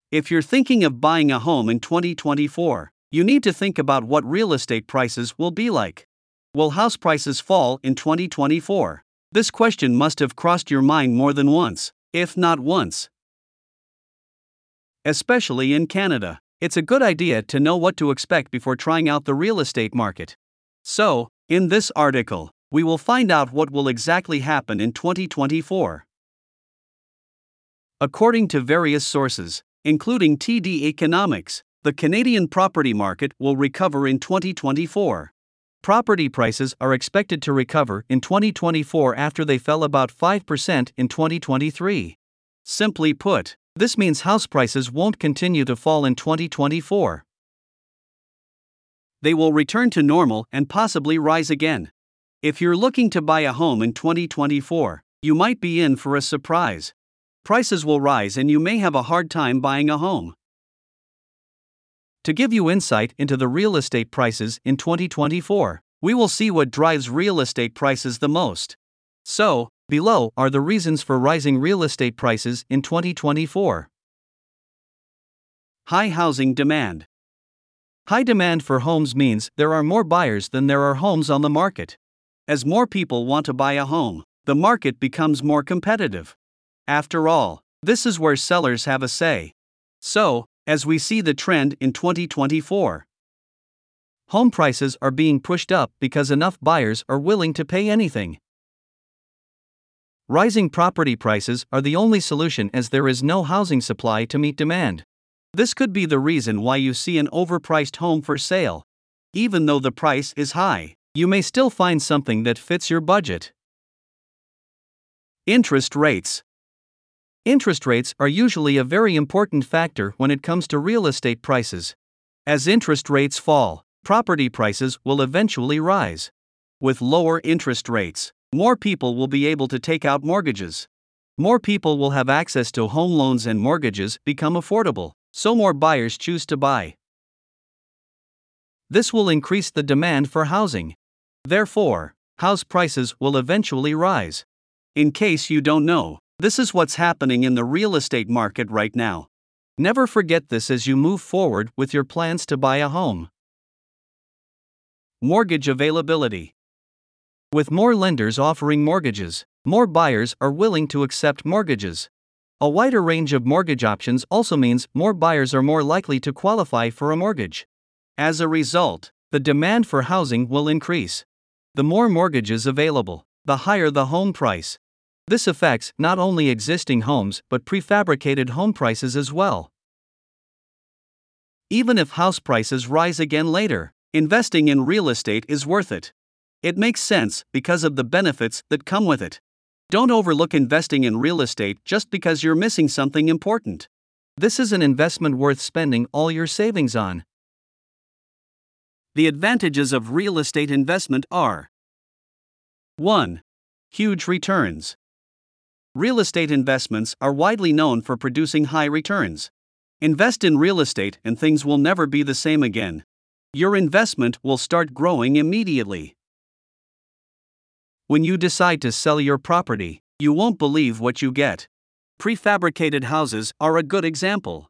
If you're thinking of buying a home in 2024, you need to think about what real estate prices will be like. Will house prices fall in 2024? This question must have crossed your mind more than once, if not once. Especially in Canada, it's a good idea to know what to expect before trying out the real estate market. So, in this article, we will find out what will exactly happen in 2024. According to various sources, including TD Economics, the Canadian property market will recover in 2024. Property prices are expected to recover in 2024 after they fell about 5% in 2023. Simply put, this means house prices won't continue to fall in 2024. They will return to normal and possibly rise again. If you're looking to buy a home in 2024, you might be in for a surprise. Prices will rise and you may have a hard time buying a home. To give you insight into the real estate prices in 2024, we will see what drives real estate prices the most. So, below are the reasons for rising real estate prices in 2024. High housing demand. High demand for homes means there are more buyers than there are homes on the market. As more people want to buy a home, the market becomes more competitive. After all, this is where sellers have a say. So, as we see the trend in 2024, home prices are being pushed up because enough buyers are willing to pay anything. Rising property prices are the only solution as there is no housing supply to meet demand. This could be the reason why you see an overpriced home for sale. Even though the price is high, you may still find something that fits your budget. Interest rates. Interest rates are usually a very important factor when it comes to real estate prices. As interest rates fall, property prices will eventually rise. With lower interest rates, more people will be able to take out mortgages. More people will have access to home loans and mortgages become affordable, so more buyers choose to buy. This will increase the demand for housing. Therefore, house prices will eventually rise. In case you don't know, this is what's happening in the real estate market right now. Never forget this as you move forward with your plans to buy a home. Mortgage availability. With more lenders offering mortgages, more buyers are willing to accept mortgages. A wider range of mortgage options also means more buyers are more likely to qualify for a mortgage. As a result, the demand for housing will increase. The more mortgages available, the higher the home price. This affects not only existing homes but prefabricated home prices as well. Even if house prices rise again later, investing in real estate is worth it. It makes sense because of the benefits that come with it. Don't overlook investing in real estate just because you're missing something important. This is an investment worth spending all your savings on. The advantages of real estate investment are: 1. Huge returns. Real estate investments are widely known for producing high returns. Invest in real estate and things will never be the same again. Your investment will start growing immediately. When you decide to sell your property, you won't believe what you get. Prefabricated houses are a good example.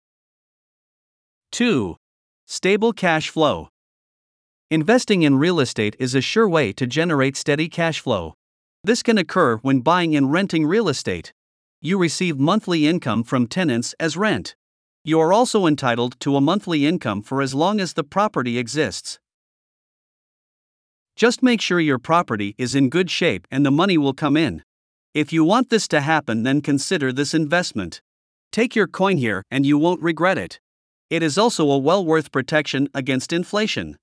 2. Stable cash flow. Investing in real estate is a sure way to generate steady cash flow. This can occur when buying and renting real estate. You receive monthly income from tenants as rent. You are also entitled to a monthly income for as long as the property exists. Just make sure your property is in good shape and the money will come in. If you want this to happen, then consider this investment. Take your coin here and you won't regret it. It is also a well worth protection against inflation.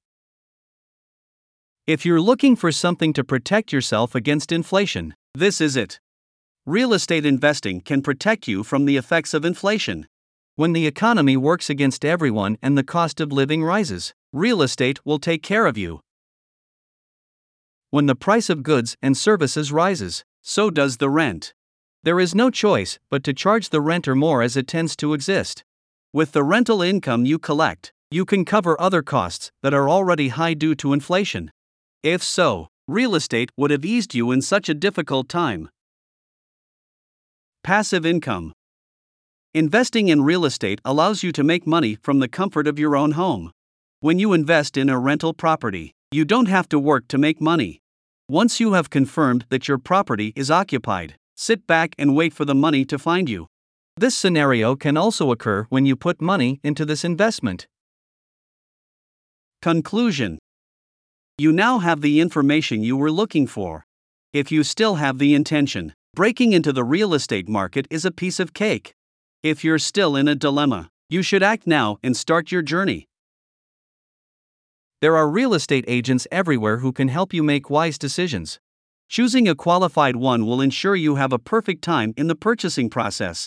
If you're looking for something to protect yourself against inflation, this is it. Real estate investing can protect you from the effects of inflation. When the economy works against everyone and the cost of living rises, real estate will take care of you. When the price of goods and services rises, so does the rent. There is no choice but to charge the renter more as it tends to exist. With the rental income you collect, you can cover other costs that are already high due to inflation. If so, real estate would have eased you in such a difficult time. Passive income. Investing in real estate allows you to make money from the comfort of your own home. When you invest in a rental property, you don't have to work to make money. Once you have confirmed that your property is occupied, sit back and wait for the money to find you. This scenario can also occur when you put money into this investment. Conclusion: you now have the information you were looking for. If you still have the intention, breaking into the real estate market is a piece of cake. If you're still in a dilemma, you should act now and start your journey. There are real estate agents everywhere who can help you make wise decisions. Choosing a qualified one will ensure you have a perfect time in the purchasing process.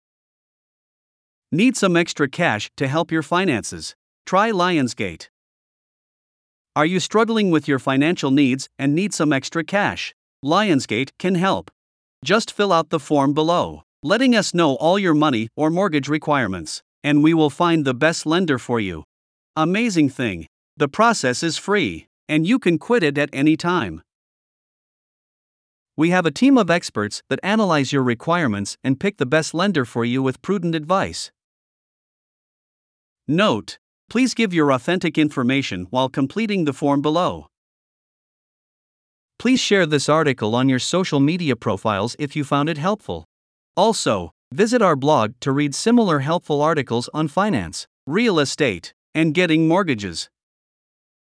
Need some extra cash to help your finances? Try Lionsgate. Are you struggling with your financial needs and need some extra cash? Lionsgate can help. Just fill out the form below, letting us know all your money or mortgage requirements, and we will find the best lender for you. Amazing thing, the process is free, and you can quit it at any time. We have a team of experts that analyze your requirements and pick the best lender for you with prudent advice. Note: please give your authentic information while completing the form below. Please share this article on your social media profiles if you found it helpful. Also, visit our blog to read similar helpful articles on finance, real estate, and getting mortgages.